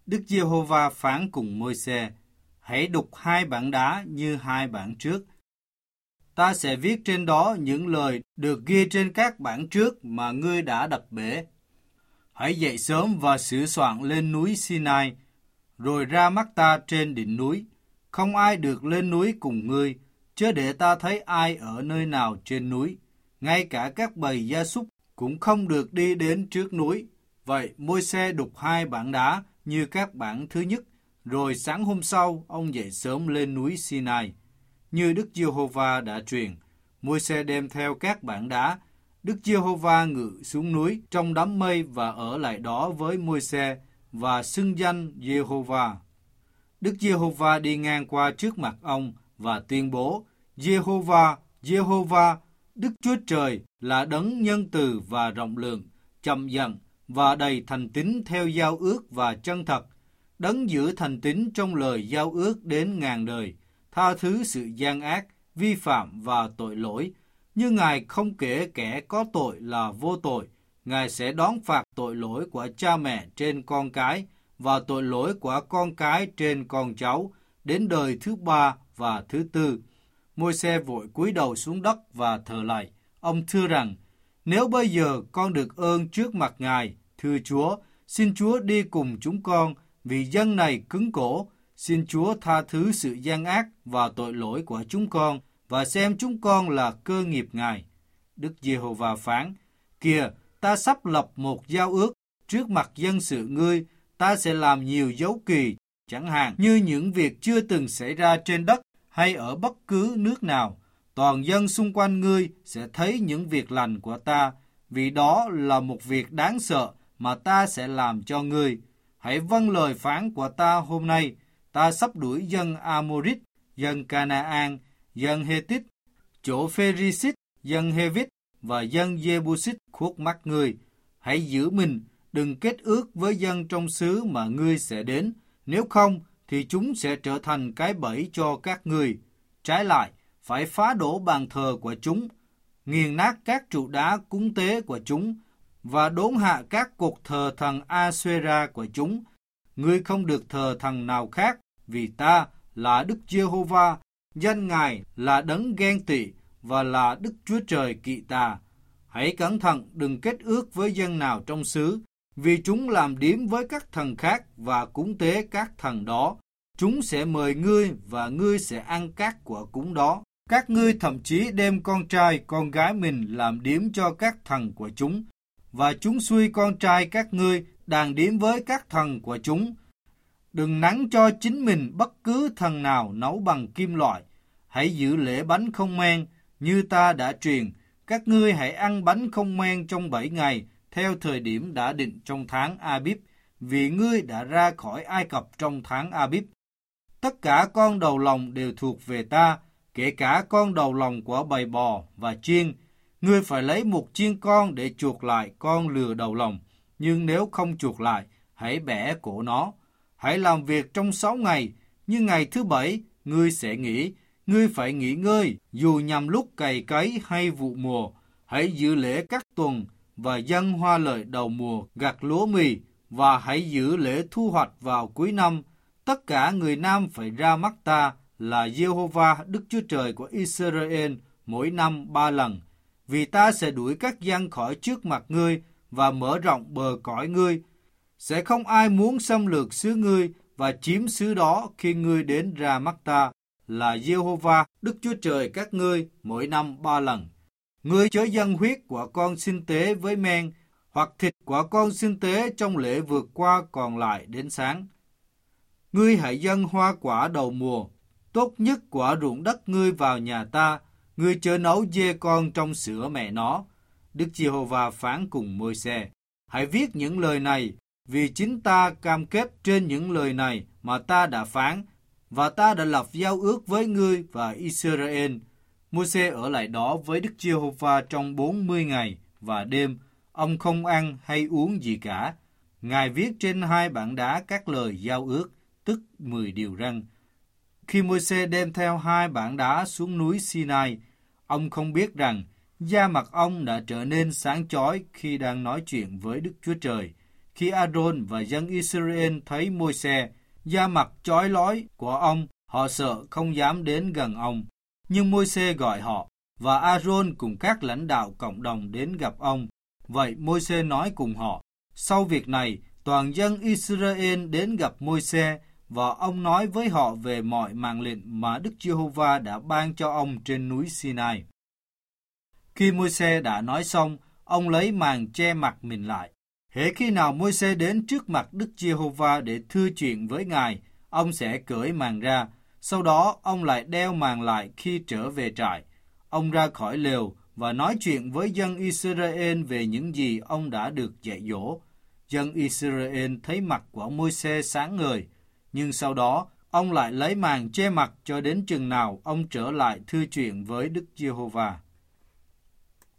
Đức Giê-hô-va phán cùng Môi-se: hãy đục hai bảng đá như hai bảng trước. Ta sẽ viết trên đó những lời được ghi trên các bảng trước mà ngươi đã đập bể. Hãy dậy sớm và sửa soạn lên núi Sinai, rồi ra mắt ta trên đỉnh núi. Không ai được lên núi cùng ngươi, chớ để ta thấy ai ở nơi nào trên núi. Ngay cả các bầy gia súc cũng không được đi đến trước núi. Vậy Môi-se đục hai bảng đá như các bảng thứ nhất, rồi sáng hôm sau ông dậy sớm lên núi Sinai. Như Đức Giê-hô-va đã truyền, Môi-se đem theo các bảng đá. Đức Giê-hô-va ngự xuống núi trong đám mây và ở lại đó với Môi-se và xưng danh Giê-hô-va. Đức Giê-hô-va đi ngang qua trước mặt ông và tuyên bố: Giê-hô-va, Giê-hô-va, Đức Chúa Trời là đấng nhân từ và rộng lượng, chậm giận và đầy thành tín theo giao ước và chân thật, đấng giữ thành tín trong lời giao ước đến ngàn đời, tha thứ sự gian ác, vi phạm và tội lỗi. Như Ngài không kể kẻ có tội là vô tội, Ngài sẽ đón phạt tội lỗi của cha mẹ trên con cái và tội lỗi của con cái trên con cháu đến đời thứ ba và thứ tư. Môi-se vội cúi đầu xuống đất và thờ lạy. Ông thưa rằng: nếu bây giờ con được ơn trước mặt Ngài, thưa Chúa, xin Chúa đi cùng chúng con, vì dân này cứng cổ. Xin Chúa tha thứ sự gian ác và tội lỗi của chúng con, và xem chúng con là cơ nghiệp Ngài. Đức Giê-hô-va phán: kìa, ta sắp lập một giao ước trước mặt dân sự ngươi. Ta sẽ làm nhiều dấu kỳ, chẳng hạn như những việc chưa từng xảy ra trên đất hay ở bất cứ nước nào. Toàn dân xung quanh ngươi sẽ thấy những việc lành của ta, vì đó là một việc đáng sợ mà ta sẽ làm cho ngươi. Hãy vâng lời phán của ta hôm nay. Ta sắp đuổi dân Amorit, dân Canaan, dân Hethit, chỗ Pheresit, dân Hevit và dân Jebusit khuất mắt ngươi. Hãy giữ mình, đừng kết ước với dân trong xứ mà ngươi sẽ đến, nếu không thì chúng sẽ trở thành cái bẫy cho các ngươi. Trái lại, phải phá đổ bàn thờ của chúng, nghiền nát các trụ đá cúng tế của chúng và đốn hạ các cột thờ thần Asera của chúng. Ngươi không được thờ thần nào khác, vì ta là Đức Giê-hô-va, danh Ngài là đấng ghen tị và là Đức Chúa Trời kỵ tà. Hãy cẩn thận đừng kết ước với dân nào trong xứ, vì chúng làm điếm với các thần khác và cúng tế các thần đó. Chúng sẽ mời ngươi và ngươi sẽ ăn các của cúng đó. Các ngươi thậm chí đem con trai, con gái mình làm điếm cho các thần của chúng, và chúng xuôi con trai các ngươi đàn điếm với các thần của chúng. Đừng nắn cho chính mình bất cứ thần nào nấu bằng kim loại. Hãy giữ lễ bánh không men như ta đã truyền. Các ngươi hãy ăn bánh không men trong 7 ngày, theo thời điểm đã định trong tháng Abib, vì ngươi đã ra khỏi Ai Cập trong tháng Abib. Tất cả con đầu lòng đều thuộc về ta, kể cả con đầu lòng của bầy bò và chiên. Ngươi phải lấy một chiên con để chuộc lại con lừa đầu lòng, nhưng nếu không chuộc lại, hãy bẻ cổ nó. Hãy làm việc trong 6 ngày, nhưng ngày thứ 7 ngươi sẽ nghỉ. Ngươi phải nghỉ ngơi, dù nhằm lúc cày cấy hay vụ mùa. Hãy giữ lễ các tuần và dâng hoa lợi đầu mùa gặt lúa mì, và hãy giữ lễ thu hoạch vào cuối năm. Tất cả người nam phải ra mắt ta là Giê-hô-va Đức Chúa Trời của Israel mỗi năm 3 lần. Vì ta sẽ đuổi các dân khỏi trước mặt ngươi và mở rộng bờ cõi ngươi. Sẽ không ai muốn xâm lược xứ ngươi và chiếm xứ đó khi ngươi đến ra mắt ta là Giê-hô-va Đức Chúa Trời các ngươi mỗi năm 3 lần. Ngươi chớ dâng huyết của con sinh tế với men, hoặc thịt của con sinh tế trong lễ vượt qua còn lại đến sáng. Ngươi hãy dâng hoa quả đầu mùa, tốt nhất của ruộng đất ngươi vào nhà ta. Ngươi chớ nấu dê con trong sữa mẹ nó. Đức Giê-hô-va phán cùng Môi-se: hãy viết những lời này, vì chính ta cam kết trên những lời này mà ta đã phán, và ta đã lập giao ước với ngươi và Israel. Môi-se ở lại đó với Đức Giê-hô-va trong 40 ngày và đêm. Ông không ăn hay uống gì cả. Ngài viết trên 2 bảng đá các lời giao ước, tức 10 điều răn. Khi Môi-se đem theo 2 bảng đá xuống núi Sinai, ông không biết rằng da mặt ông đã trở nên sáng chói khi đang nói chuyện với Đức Chúa Trời. Khi Aaron và dân Israel thấy Môi-se, da mặt chói lói của ông, họ sợ không dám đến gần ông. Nhưng Môi-se gọi họ, và Aaron cùng các lãnh đạo cộng đồng đến gặp ông. Vậy Môi-se nói cùng họ. Sau việc này, toàn dân Israel đến gặp Môi-se, và ông nói với họ về mọi mạng lệnh mà Đức Giê-hô-va đã ban cho ông trên núi Sinai. Khi Môi-se đã nói xong, ông lấy màn che mặt mình lại. Hễ khi nào Môi-se đến trước mặt Đức Giê-hô-va để thưa chuyện với Ngài, ông sẽ cởi màn ra. Sau đó, ông lại đeo màn lại khi trở về trại. Ông ra khỏi lều và nói chuyện với dân Israel về những gì ông đã được dạy dỗ. Dân Israel thấy mặt của Môi-se sáng ngời, nhưng sau đó, ông lại lấy màn che mặt cho đến chừng nào ông trở lại thưa chuyện với Đức Giê-hô-va.